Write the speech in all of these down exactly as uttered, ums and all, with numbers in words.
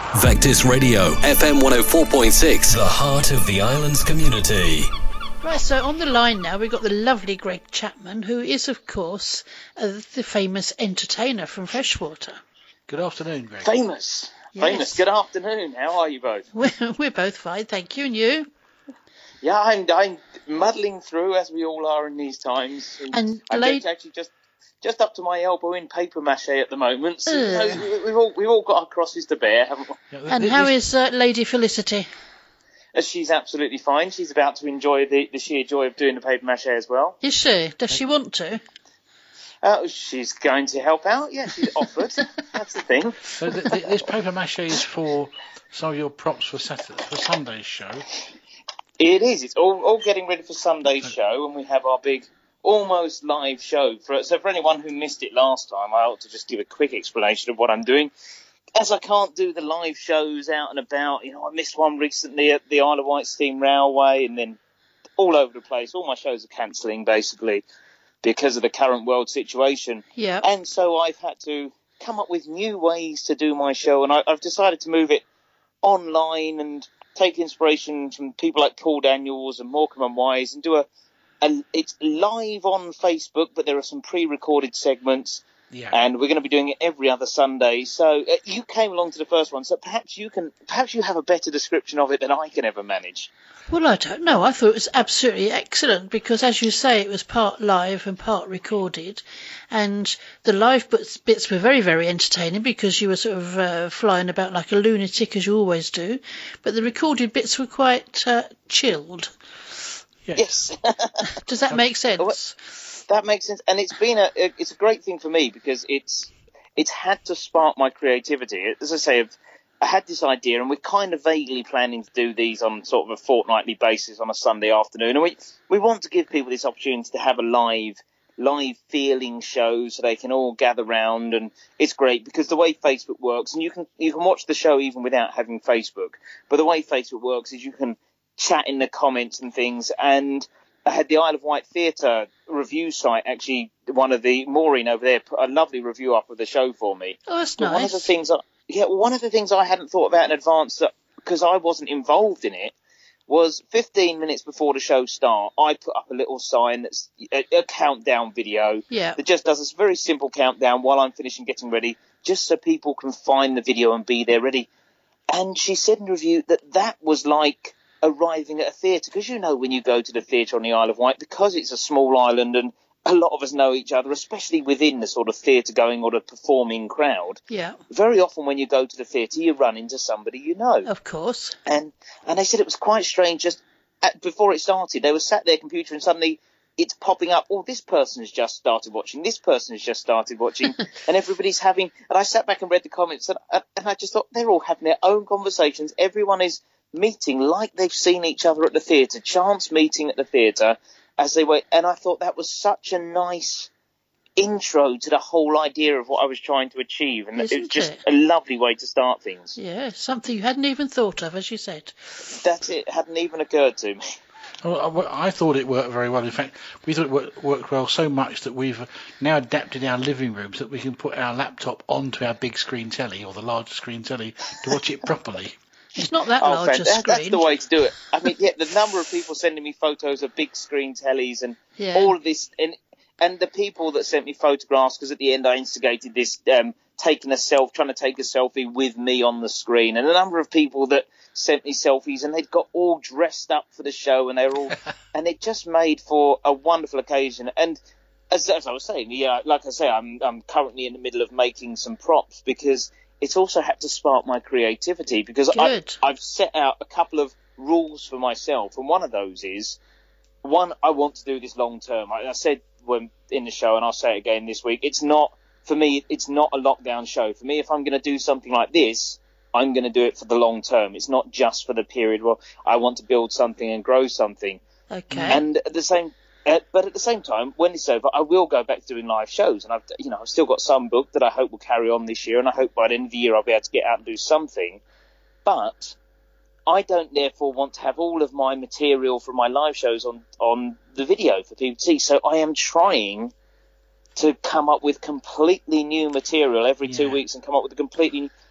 Vectis Radio, F M one oh four point six, the heart of the island's community. Right, so on the line now we've got the lovely Greg Chapman, who is, of course, uh, the famous entertainer from Freshwater. Good afternoon, Greg. Famous. Yes. Famous. Good afternoon. How are you both? We're, we're both fine, thank you. And you? Yeah, I'm, I'm muddling through, as we all are in these times. And I'm late... actually just just up to my elbow in paper mache at the moment. So, uh. you know, we've all we've all got our crosses to bear, haven't we? Yeah, and this, how is uh, Lady Felicity? Uh, She's absolutely fine. She's about to enjoy the, the sheer joy of doing the paper mache as well. Is she? Does she want to? Uh, she's going to help out. Yeah, she's offered. That's the thing. So th- th- this paper mache is for some of your props for Saturday, for Sunday's show. It is. It's all, all getting ready for Sunday's show, and we have our big, almost live show. For So for anyone who missed it last time, I ought to just give a quick explanation of what I'm doing. As I can't do the live shows out and about, you know, I missed one recently at the Isle of Wight Steam Railway, and then all over the place. All my shows are cancelling, basically, because of the current world situation. Yeah. And so I've had to come up with new ways to do my show, and I, I've decided to move it online and take inspiration from people like Paul Daniels and Morecambe and Wise and do a, a it's live on Facebook, but there are some pre-recorded segments. Yeah. And we're going to be doing it every other Sunday. So uh, you came along to the first one, so perhaps you can, perhaps you have a better description of it than I can ever manage. Well, I don't know. I thought it was absolutely excellent because, as you say, it was part live and part recorded. And the live bits, bits were very, very entertaining because you were sort of uh, flying about like a lunatic, as you always do. But the recorded bits were quite uh, chilled. Yes. Does that make sense? That makes sense, and it's been a it's a great thing for me because it's it's had to spark my creativity. As I say, I've, I had this idea, and we're kind of vaguely planning to do these on sort of a fortnightly basis on a Sunday afternoon, and we we want to give people this opportunity to have a live live feeling show so they can all gather round, and it's great because the way Facebook works, and you can you can watch the show even without having Facebook, but the way Facebook works is you can chat in the comments and things, and I had the Isle of Wight Theatre review site, actually, one of the, Maureen over there, put a lovely review up of the show for me. Oh, that's but nice. One of the things, I, yeah, one of the things I hadn't thought about in advance, because I wasn't involved in it, was fifteen minutes before the show start, I put up a little sign that's a, a countdown video Yeah. that just does this very simple countdown while I'm finishing getting ready, just so people can find the video and be there ready. And she said in the review that that was like arriving at a theatre, because you know when you go to the theatre on the Isle of Wight, because it's a small island and a lot of us know each other, especially within the sort of theatre going or the performing crowd. Yeah. Very often when you go to the theatre, you run into somebody you know. Of course. And and they said it was quite strange. Just at, before it started, they were sat at their computer and suddenly it's popping up. Oh, this person has just started watching. This person has just started watching, and everybody's having. And I sat back and read the comments, and, and I just thought they're all having their own conversations. Everyone is meeting like they've seen each other at the theatre, chance meeting at the theatre as they were, and I thought that was such a nice intro to the whole idea of what I was trying to achieve, and Isn't it was just it? a lovely way to start things. Yeah, something you hadn't even thought of, as you said. That's it, hadn't even occurred to me. Well, I I thought it worked very well. In fact, we thought it worked, worked well so much that we've now adapted our living room so that we can put our laptop onto our big screen telly or the large screen telly to watch it properly. It's not that Oh, large a fantastic. screen. That's the way to do it. I mean, yeah, the number of people sending me photos of big screen tellies and Yeah. all of this, and and the people that sent me photographs, because at the end I instigated this, um, taking a self, trying to take a selfie with me on the screen, and a number of people that sent me selfies, and they'd got all dressed up for the show, and they were all, and it just made for a wonderful occasion. And as, as I was saying, yeah, like I say, I'm I'm currently in the middle of making some props because it's also had to spark my creativity, because I, Good. I've set out a couple of rules for myself, and one of those is, one, I want to do this long term. I, I said when in the show, and I'll say it again this week, it's not, for me, it's not a lockdown show. For me, if I'm going to do something like this, I'm going to do it for the long term. It's not just for the period where I want to build something and grow something. Okay. And at the same Uh, but at the same time, when it's over, I will go back to doing live shows, and I've, you know, I've still got some booked that I hope will carry on this year, and I hope by the end of the year I'll be able to get out and do something. But I don't therefore want to have all of my material from my live shows on, on the video for people to see. So I am trying to come up with completely new material every two Yeah. weeks and come up with a completely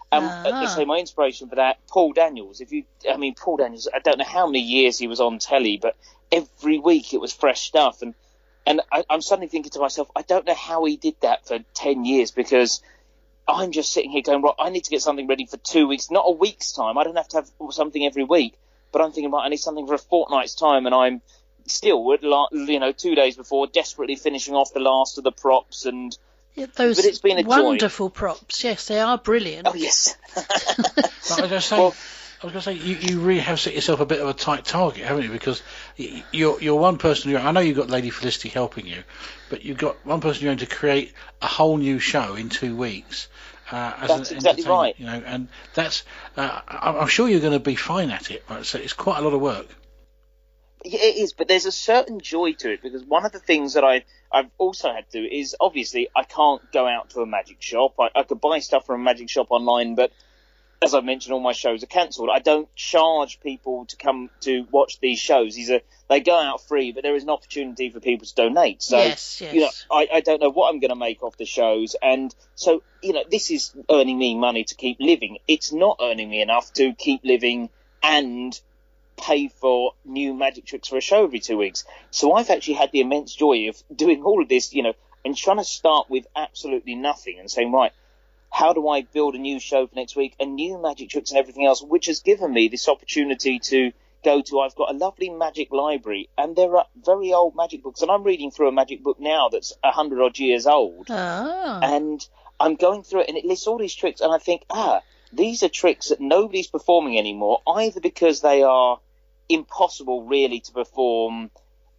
Um, Ah. I say my inspiration for that, Paul Daniels. If you, I mean, Paul Daniels. I don't know how many years he was on telly, but every week it was fresh stuff. And and I, I'm suddenly thinking to myself, I don't know how he did that for ten years, because I'm just sitting here going, right, I need to get something ready for two weeks, not a week's time. I don't have to have something every week, but I'm thinking, right, I need something for a fortnight's time, and I'm still, you know, two days before, desperately finishing off the last of the props and. Yeah, those But it's been a wonderful props. Yes, they are brilliant. Oh yes. But I was going to say, Well- I was going to say, you, you really have set yourself a bit of a tight target, haven't you? Because y- you're you're one person. Who, I know you've got Lady Felicity helping you, but you've got one person you're going to create a whole new show in two weeks. Uh, as That's an exactly entertainment, right. You know, and that's. Uh, I'm I'm sure you're going to be fine at it. Right? So it's quite a lot of work. Yeah, it is, but there's a certain joy to it, because one of the things that I, I've also had to do is, obviously, I can't go out to a magic shop. I, I could buy stuff from a magic shop online, but as I mentioned, all my shows are cancelled. I don't charge people to come to watch these shows. These are, they go out free, but there is an opportunity for people to donate. So, Yes, yes. you know, I, I don't know what I'm going to make off the shows. And so, you know, this is earning me money to keep living. It's not earning me enough to keep living and pay for new magic tricks for a show every two weeks. So I've actually had the immense joy of doing all of this, you know, and trying to start with absolutely nothing and saying, right, how do I build a new show for next week and new magic tricks and everything else, which has given me this opportunity to go to, I've got a lovely magic library, and there are very old magic books, and I'm reading through a magic book now that's a hundred odd years old, Ah. and I'm going through it, and it lists all these tricks, and I think, ah, these are tricks that nobody's performing anymore, either because they are impossible really to perform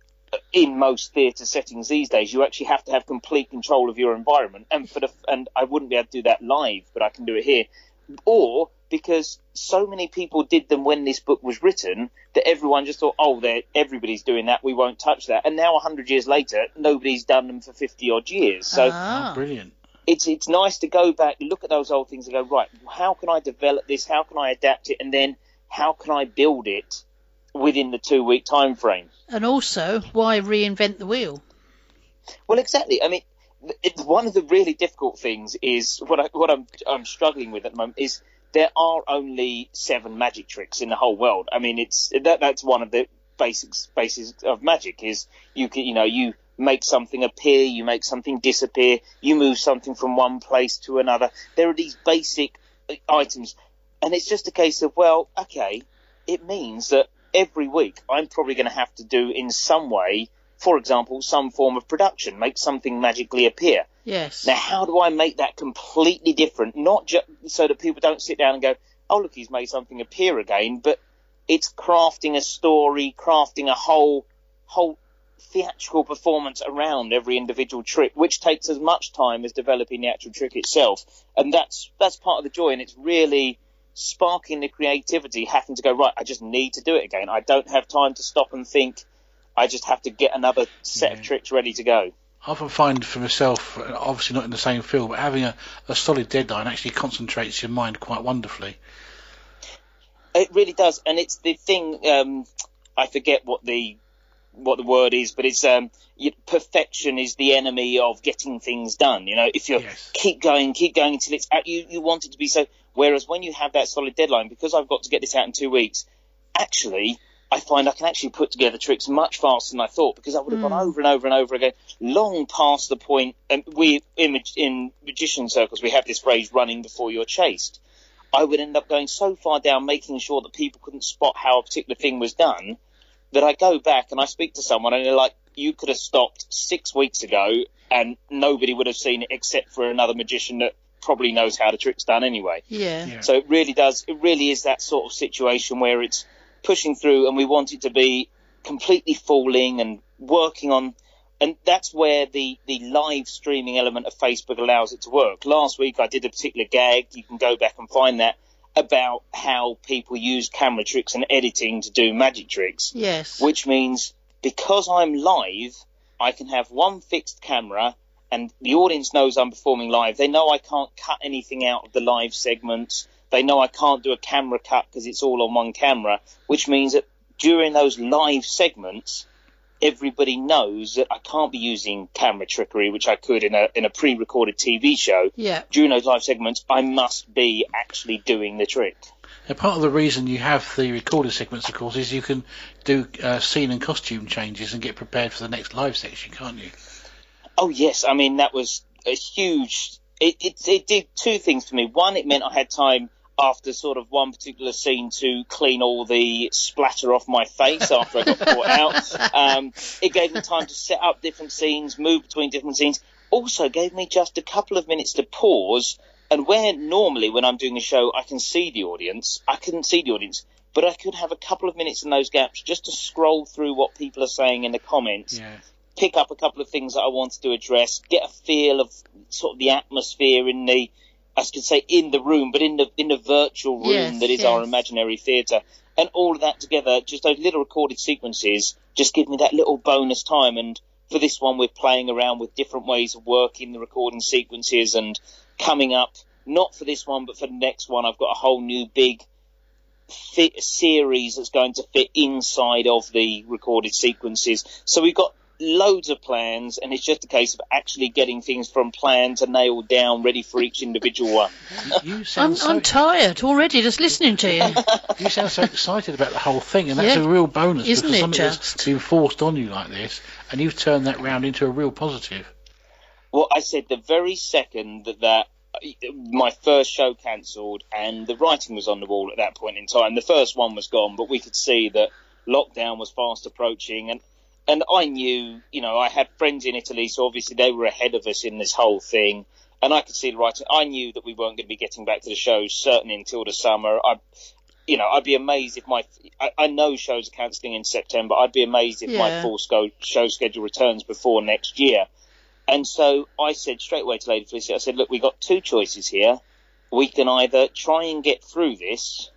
in most theatre settings these days. You actually have to have complete control of your environment, and for the and I wouldn't be able to do that live, but I can do it here. Or because so many people did them when this book was written that everyone just thought, oh, they're, everybody's doing that, we won't touch that. And now a hundred years later, nobody's done them for fifty odd years. So Ah. Oh, brilliant. it's it's nice to go back, look at those old things, and go, right, how can I develop this? How can I adapt it? And then how can I build it within the two week time frame? And also, why reinvent the wheel? Well, exactly. I mean, it, one of the really difficult things is what I, what I'm I'm struggling with at the moment is there are only seven magic tricks in the whole world. I mean, it's that that's one of the basics bases of magic is you can you know you make something appear, you make something disappear, you move something from one place to another. There are these basic items, and it's just a case of, well, okay, it means that every week I'm probably going to have to do in some way, for example, some form of production, make something magically appear. Yes. Now, how do I make that completely different? Not just so that people don't sit down and go, oh, look, he's made something appear again, but it's crafting a story, crafting a whole whole theatrical performance around every individual trick, which takes as much time as developing the actual trick itself. And that's that's part of the joy, and it's really sparking the creativity, having to go, right, I just need to do it again. I don't have time to stop and think. I just have to get another set Yeah. of tricks ready to go. I often find for myself, obviously not in the same field, but having a, a solid deadline actually concentrates your mind quite wonderfully. It really does, and it's the thing. Um, I forget what the what the word is, but it's um, you, perfection is the enemy of getting things done. You know, if you Yes. keep going, keep going until it's out, you you want it to be so. Whereas when you have that solid deadline, because I've got to get this out in two weeks, actually, I find I can actually put together tricks much faster than I thought, because I would have Mm. gone over and over and over again, long past the point. And we in, mag- in magician circles, we have this phrase, running before you're chased. I would end up going so far down, making sure that people couldn't spot how a particular thing was done, that I go back and I speak to someone and they're like, you could have stopped six weeks ago and nobody would have seen it except for another magician that probably knows how the trick's done anyway. Yeah. Yeah. So it really does, it really is that sort of situation where it's pushing through and we want it to be completely falling and working on, and that's where the, the live streaming element of Facebook allows it to work. Last week I did a particular gag, you can go back and find that, about how people use camera tricks and editing to do magic tricks, Yes. which means because I'm live, I can have one fixed camera and the audience knows I'm performing live. They know I can't cut anything out of the live segments. They know I can't do a camera cut because it's all on one camera, which means that during those live segments, everybody knows that I can't be using camera trickery, which I could in a in a pre-recorded T V show. Yeah. During those live segments, I must be actually doing the trick. Now, part of the reason you have the recorded segments, of course, is you can do uh, scene and costume changes and get prepared for the next live section, can't you? Oh, yes. I mean, that was a huge... It, it, it did two things for me. One, it meant I had time after sort of one particular scene to clean all the splatter off my face after I got caught out. Um, it gave me time to set up different scenes, move between different scenes. Also gave me just a couple of minutes to pause. And where normally when I'm doing a show I can see the audience, I couldn't see the audience, but I could have a couple of minutes in those gaps just to scroll through what people are saying in the comments, Yeah. pick up a couple of things that I wanted to address, get a feel of sort of the atmosphere in the, I could say in the room, but in the in the virtual room Yes, that is yes. our imaginary theatre. And all of that together, just those little recorded sequences, just give me that little bonus time. And for this one, we're playing around with different ways of working the recording sequences and coming up, not for this one, but for the next one, I've got a whole new big fit series that's going to fit inside of the recorded sequences. So we've got loads of plans, and it's just a case of actually getting things from plan to nailed down, ready for each individual one. You sound I'm, so, I'm tired already just listening to you. you sound so excited about the whole thing, and that's Yeah. a real bonus. Isn't because it something just? that's been forced on you like this, and you've turned that round into a real positive. Well, I said the very second that, that my first show cancelled and the writing was on the wall at that point in time. The first one was gone, but we could see that lockdown was fast approaching, and And I knew, you know, I had friends in Italy, so obviously they were ahead of us in this whole thing. And I could see the writing. I knew that we weren't going to be getting back to the shows, certainly until the summer. I, you know, I'd be amazed if my, I, I know shows are cancelling in September. I'd be amazed if Yeah. my full sco- show schedule returns before next year. And so I said straight away to Lady Felicity, I said, look, we've got two choices here. We can either try and get through this,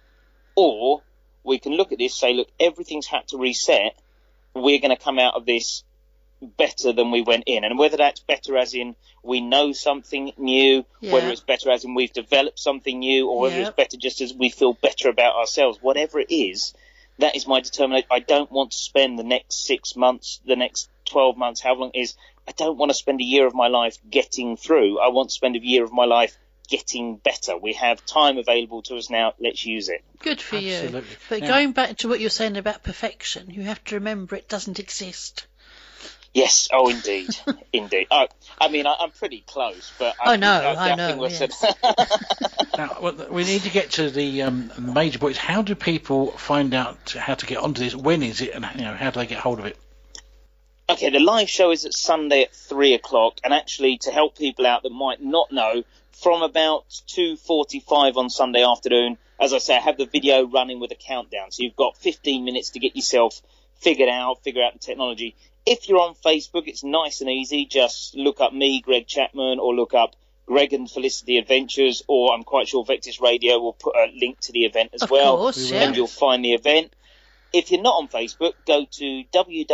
or we can look at this, say, look, everything's had to reset. We're going to come out of this better than we went in. And whether that's better as in we know something new, Yeah. whether it's better as in we've developed something new, or whether Yeah. it's better just as we feel better about ourselves, whatever it is, that is my determination. I don't want to spend the next six months, the next twelve months, how long it is, I don't want to spend a year of my life getting through. I want to spend a year of my life getting better. We have time available to us now. Let's use it. Good for Absolutely. you. But Now- going back to what you're saying about perfection, you have to remember it doesn't exist. Yes. Oh, indeed. Indeed. Oh, I mean, I, I'm pretty close, but I know, I, I I know, think we're yes. sort of- Now, well, we need to get to the um, major points. How do people find out how to get onto this? When is it, and you know, how do they get hold of it? Okay, the live show is at Sunday at three o'clock, and actually, to help people out that might not know, from about two forty-five on Sunday afternoon, as I say, I have the video running with a countdown, so you've got fifteen minutes to get yourself figured out, figure out the technology. If you're on Facebook, it's nice and easy. Just look up me, Greg Chapman, or look up Greg and Felicity Adventures, or I'm quite sure Vectis Radio will put a link to the event as Of well, course, We will. yeah. and you'll find the event. If you're not on Facebook, go to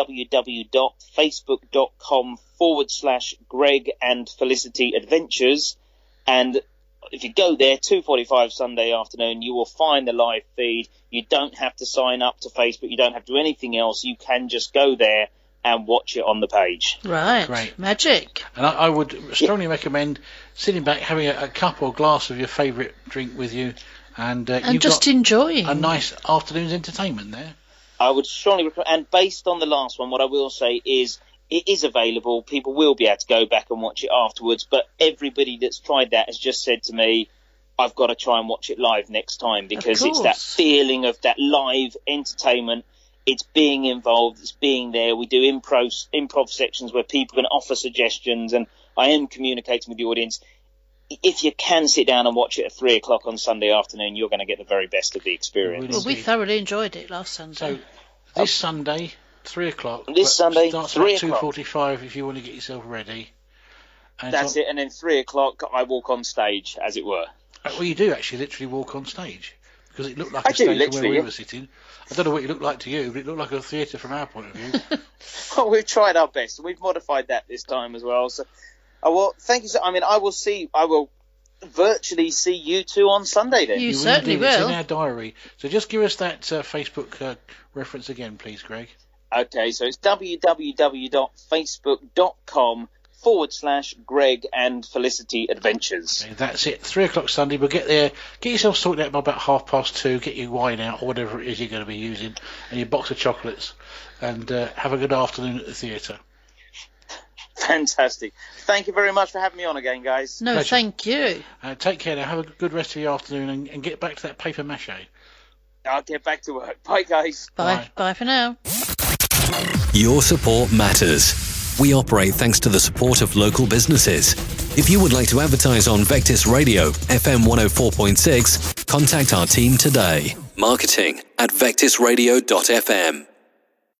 www.facebook.com forward slash Greg and Felicity Adventures. And if you go there, two forty-five Sunday afternoon, you will find the live feed. You don't have to sign up to Facebook. You don't have to do anything else. You can just go there and watch it on the page. Right. Great. Magic. And I, I would strongly recommend sitting back, having a, a cup or glass of your favourite drink with you, and, uh, And you've just got enjoying. a nice afternoon's entertainment there. I would strongly recommend, and based on the last one, what I will say is it is available. People will be able to go back and watch it afterwards, but everybody that's tried that has just said to me, I've got to try and watch it live next time, because it's that course. feeling of that live entertainment. It's being involved, it's being there. We do improv, improv sections where people can offer suggestions, and I am communicating with the audience. If you can sit down and watch it at three o'clock on Sunday afternoon, you're going to get the very best of the experience. Well, we Indeed. thoroughly enjoyed it last Sunday. So this Sunday, three o'clock. This but Sunday, starts three about two o'clock. forty-five if you want to get yourself ready. And That's so- it, and then three o'clock I walk on stage, as it were. Uh, Well, you do actually literally walk on stage, because it looked like I a do, stage from where literally, we yeah. were sitting. I don't know what it looked like to you, but it looked like a theatre from our point of view. Well, we've tried our best. We've modified that this time as well. So, uh, well, thank you. So, I mean, I will see. I will virtually see you two on Sunday then. You You certainly indeed. It's will. in our diary. So just give us that uh, Facebook uh, reference again, please, Greg. Okay, so it's www.facebook.com forward slash Greg and Felicity Adventures. Okay, that's it. Three o'clock Sunday. We'll get there. Get yourself sorted out by about half past two. Get your wine out or whatever it is you're going to be using, and your box of chocolates, and uh, have a good afternoon at the theatre. Fantastic. Thank you very much for having me on again, guys. No, Pleasure. thank you. Uh, take care now. Have a good rest of your afternoon, and, and get back to that paper mache. I'll get back to work. Bye, guys. Bye. Bye. Bye for now. Your support matters. We operate thanks to the support of local businesses. If you would like to advertise on Vectis Radio, F M one oh four point six, contact our team today. Marketing at vectis radio dot f m.